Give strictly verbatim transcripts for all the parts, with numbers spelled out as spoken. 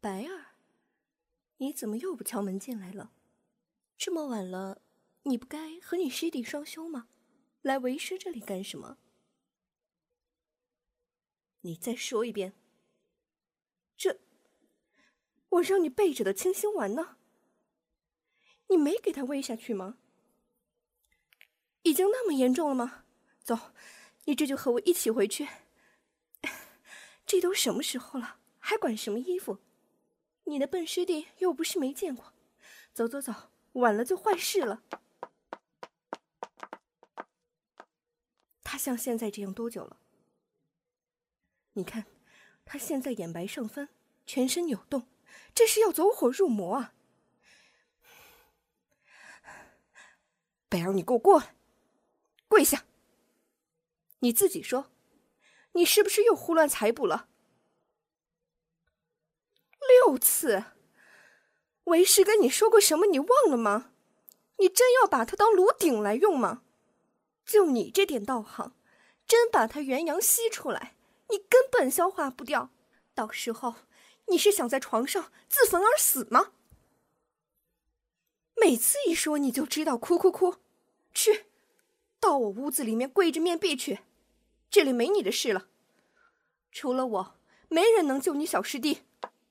白儿，你怎么又不敲门进来了？这么晚了，你不该和你师弟双修吗？来为师这里干什么？你再说一遍。这，我让你备着的清心丸呢？你没给他喂下去吗？已经那么严重了吗？走，你这就和我一起回去。这都什么时候了，还管什么衣服？你的笨师弟又不是没见过。走走走，晚了就坏事了。他像现在这样多久了？你看，他现在眼白上翻，全身扭动，这是要走火入魔啊！贝儿，你给我过来，跪下！你自己说，你是不是又胡乱采补了？六次，为师跟你说过什么？你忘了吗？你真要把他当炉鼎来用吗？就你这点道行，真把他元阳吸出来，你根本消化不掉。到时候你是想在床上自焚而死吗？每次一说你就知道哭哭哭，去，到我屋子里面跪着面壁去，这里没你的事了。除了我，没人能救你小师弟。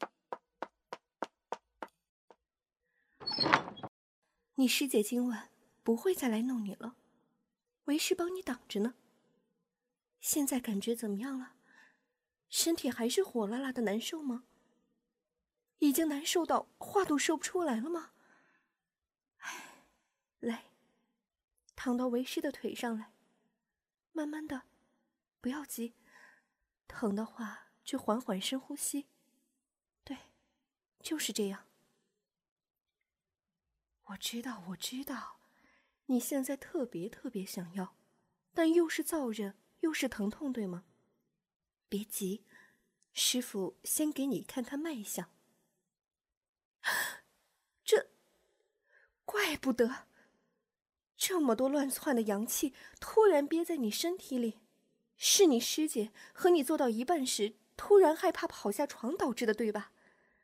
你师姐今晚不会再来弄你了，为师帮你挡着呢。现在感觉怎么样了？身体还是火辣辣的难受吗？已经难受到话都说不出来了吗？唉，来，躺到为师的腿上来，慢慢的，不要急，疼的话就缓缓深呼吸。对，就是这样。我知道，我知道，你现在特别特别想要，但又是燥热又是疼痛，对吗？别急，师父先给你看看脉象。这，怪不得，这么多乱窜的阳气突然憋在你身体里，是你师姐和你做到一半时突然害怕跑下床导致的，对吧？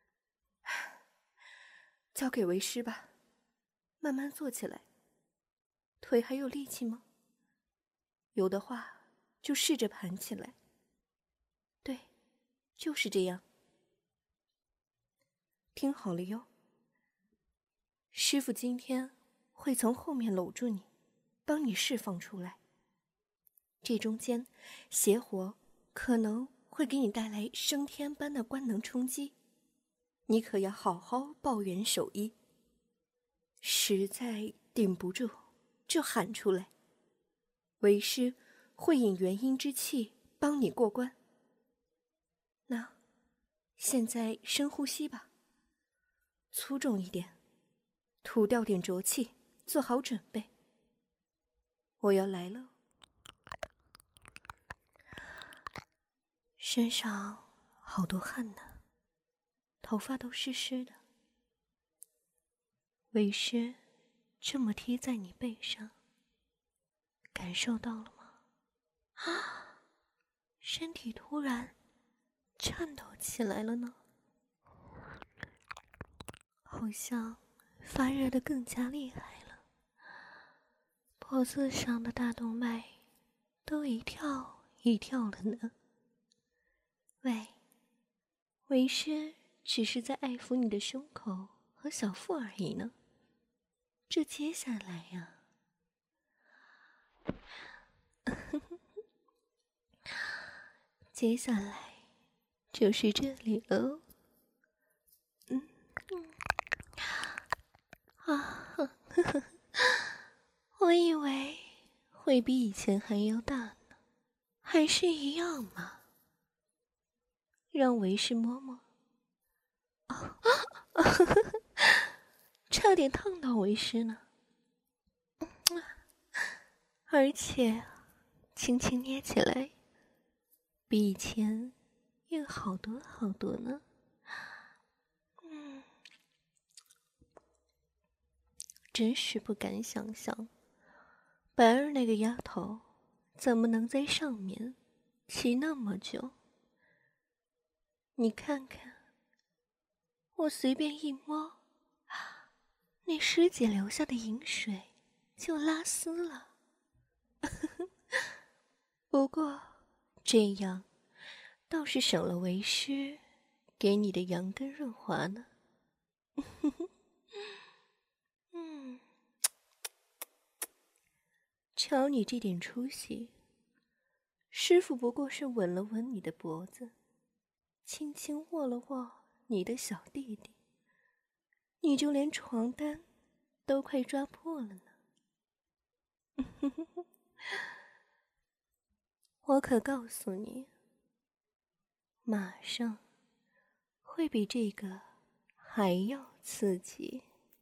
交给为师吧，慢慢坐起来。腿还有力气吗？有的话就试着盘起来。对，就是这样。听好了哟，师父今天会从后面搂住你，帮你释放出来。这中间邪火可能会给你带来升天般的官能冲击，你可要好好抱元守一。实在顶不住就喊出来，为师会引元阴之气帮你过关。那现在深呼吸吧，粗重一点，吐掉点浊气，做好准备。我要来了。身上好多汗呢，头发都湿湿的。为师这么贴在你背上，感受到了吗？啊，身体突然颤抖起来了呢，好像发热的更加厉害了，脖子上的大动脉都一跳一跳了呢。喂，为师只是在爱抚你的胸口和小腹而已呢，这接下来呀、接下来就是这里喽。嗯嗯啊，呵呵，我以为会比以前还要大呢，还是一样嘛。让为师摸摸。哦，差点烫到为师呢。而且轻轻捏起来，比以前硬好多好多呢。嗯，真是不敢想象，白儿那个丫头怎么能在上面骑那么久？你看看， 我随便一摸，那师姐留下的饮水就拉丝了。不过这样倒是省了为师给你的阳根润滑呢。嗯，瞧你这点出息，师傅不过是吻了吻你的脖子，轻轻握了握你的小弟弟，你就连床单都快抓破了呢。我可告诉你，马上会比这个还要刺激。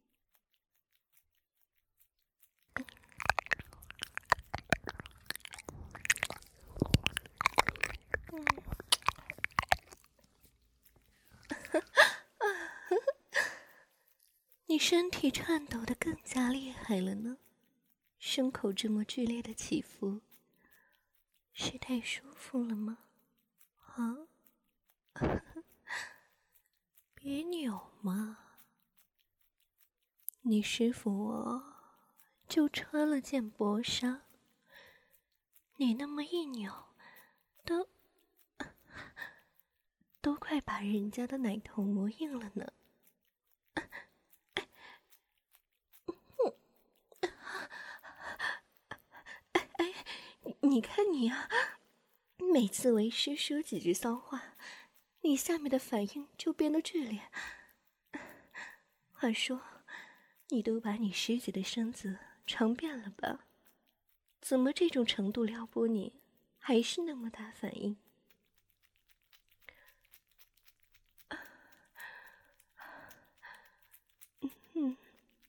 你身体颤抖得更加厉害了呢，胸口这么剧烈的起伏，是太舒服了吗？啊？别扭嘛，你师傅我就穿了件薄纱，你那么一扭，都都快把人家的奶头磨硬了呢。哎，你看你啊，每次为师说几句骚话，你下面的反应就变得剧烈。话说，你都把你师姐的身子尝遍了吧？怎么这种程度撩拨你，还是那么大反应？嗯，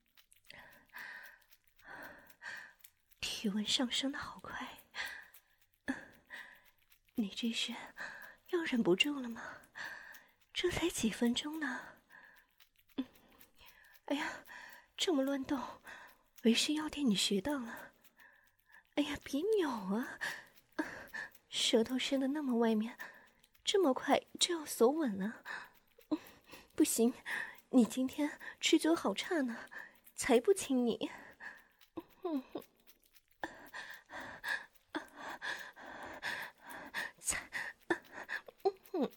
体温上升的好快。你这是要忍不住了吗？这才几分钟呢。嗯，哎呀，这么乱动，为师要替你学到了。哎呀，别扭啊！舌头伸得那么外面，这么快就要锁稳了。嗯，不行，你今天吃酒好差呢，才不亲你。嗯，才，嗯，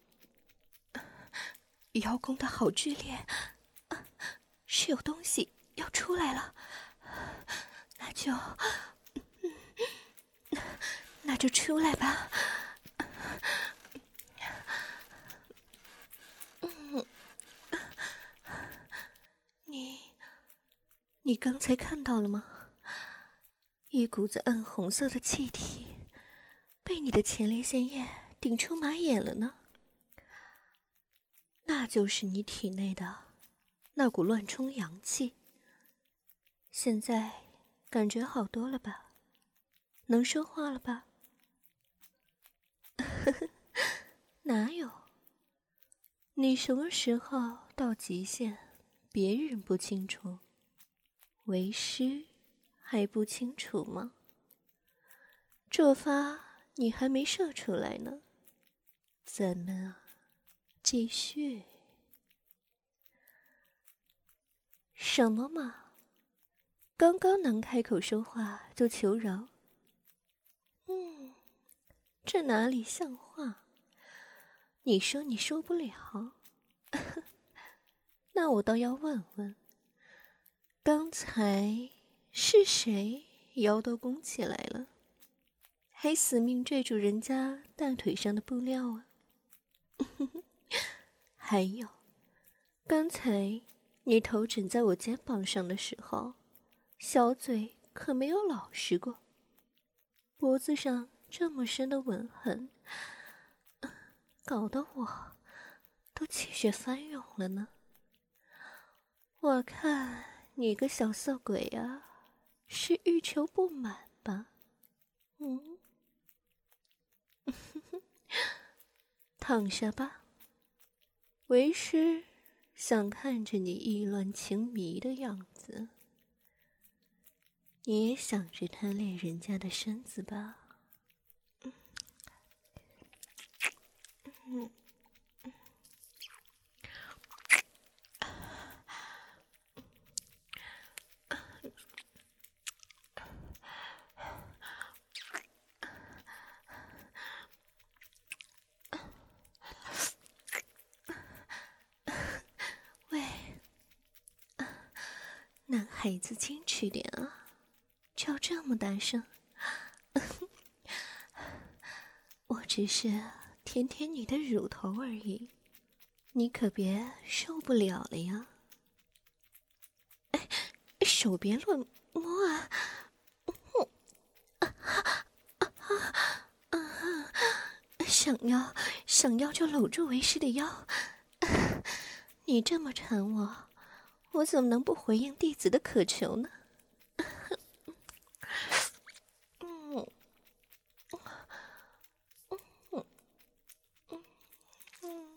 腰弓的好剧烈，是有东西要出来了。那就，那就出来吧。嗯，你，你刚才看到了吗？一股子暗红色的气体，被你的前列腺液顶出马眼了呢。那就是你体内的那股乱冲阳气。现在感觉好多了吧？能说话了吧？呵呵，哪有？你什么时候到极限，别人不清楚，为师还不清楚吗？这发你还没射出来呢，咱们啊，继续。什么嘛，刚刚能开口说话就求饶。嗯，这哪里像话？你说你说不了，那我倒要问问，刚才是谁腰都弓起来了，还死命拽住人家大腿上的布料啊？还有，刚才你头枕在我肩膀上的时候，小嘴可没有老实过，脖子上这么深的吻痕，搞得我都气血翻涌了呢。我看你个小色鬼啊，是欲求不满吧？嗯，躺下吧。为师想看着你意乱情迷的样子。你也想着贪恋人家的身子吧？嗯， 孩子矜持点啊，叫这么大声。我只是舔舔你的乳头而已，你可别受不了了呀。哎，手别乱摸啊！想要想要就搂住为师的腰。你这么缠我，我怎么能不回应弟子的渴求呢？嗯嗯嗯嗯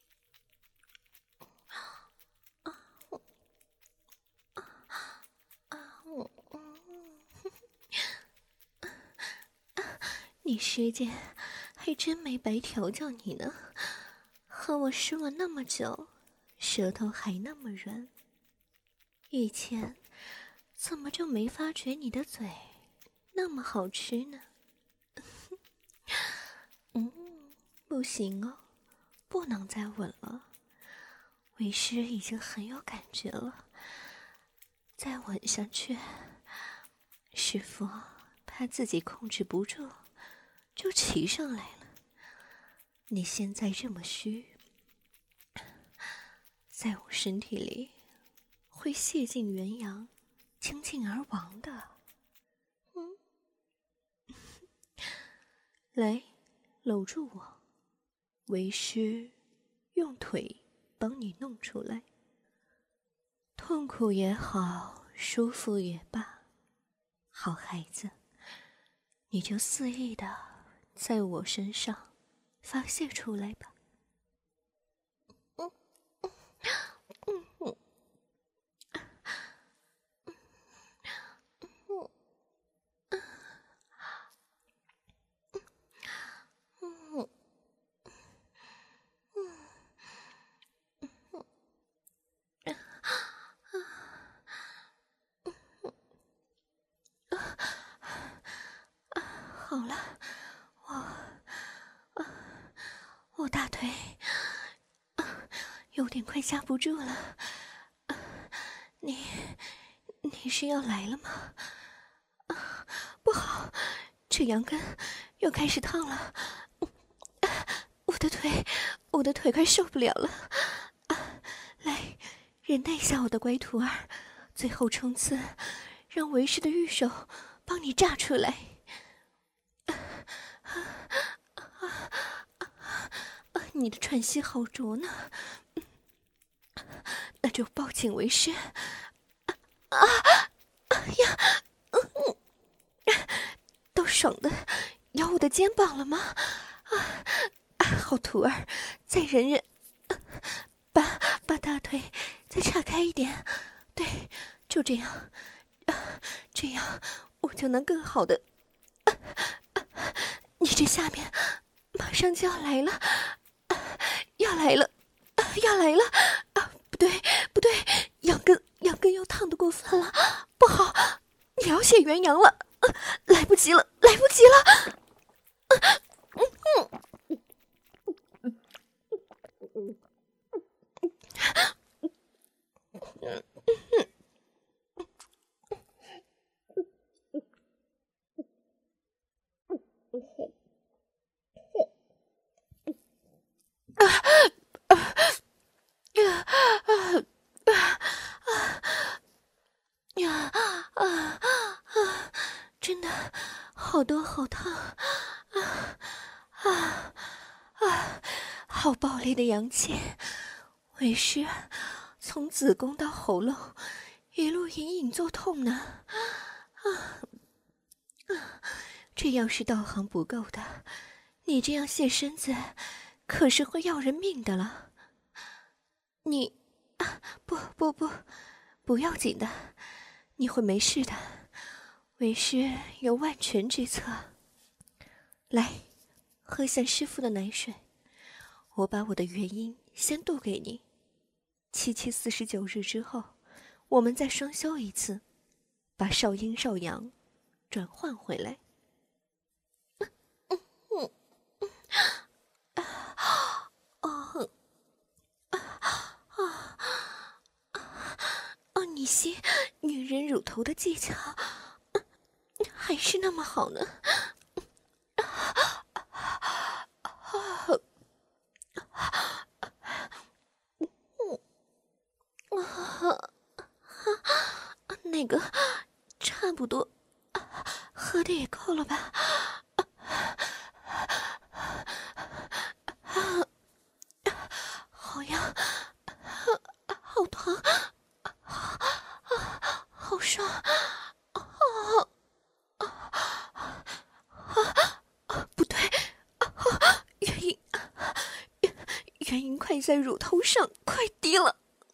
你师姐还真没白调教你呢，和我说了那么久，舌头还那么软。以前怎么就没发觉你的嘴那么好吃呢？嗯，不行哦，不能再吻了。为师已经很有感觉了，再吻下去，师父怕自己控制不住，就骑上来了。你现在这么虚，在我身体里会泄尽元阳，倾尽而亡的。嗯，来，搂住我，为师用腿帮你弄出来。痛苦也好，舒服也罢，好孩子，你就肆意的在我身上发泄出来吧。嗯嗯嗯嗯嗯好了，我我大腿有点快夹不住了。你你是要来了吗？不好，这羊羹又开始烫了。我的腿，我的腿快受不了了。来，忍耐一下，我的乖徒儿，最后冲刺，让为师的玉手帮你炸出来。你的喘息好浊呢，那就抱紧为师。啊呀，嗯，都爽的咬我的肩膀了吗？啊，好徒儿，再忍忍，把把大腿再岔开一点。对，就这样，这样我就能更好的。你这下面马上就要来了，要来了，要来了！啊，不对，不对，羊羹羊羹又烫得过分了，不好，了血元阳了，啊，来不及了，来不及了！嗯嗯呀啊啊！真的好多好烫啊啊啊！好暴烈的阳气，为师从子宫到喉咙一路隐隐作痛呢。啊啊！这要是道行不够的，你这样卸身子可是会要人命的了。你啊，不不不，不要紧的，你会没事的。为师有万全之策。来，喝下师父的奶水，我把我的元婴先渡给你。七七四十九日之后，我们再双修一次，把少阴少阳转换回来。嗯嗯嗯啊啊啊啊！ 一些女人乳头的技巧还是那么好呢。那个差不多喝的也够了吧。好痒，好疼，好爽，不对，原因原因快在乳头上，快滴了。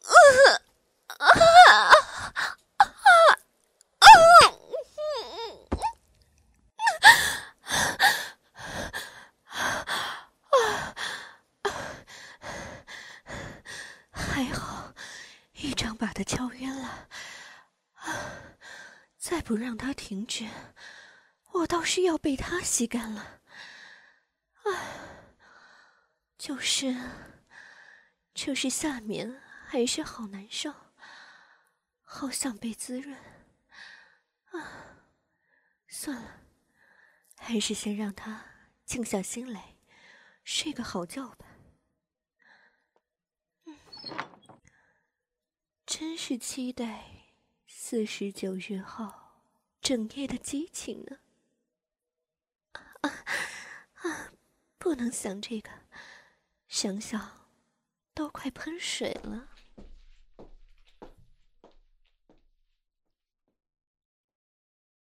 还好，一掌把他敲晕了。再不让他停止，我倒是要被他吸干了。唉，就是就是下面还是好难受，好想被滋润。啊，算了，还是先让他静下心来，睡个好觉吧。嗯，真是期待四十九日后整夜的激情呢。啊啊！不能想这个，想想都快喷水了。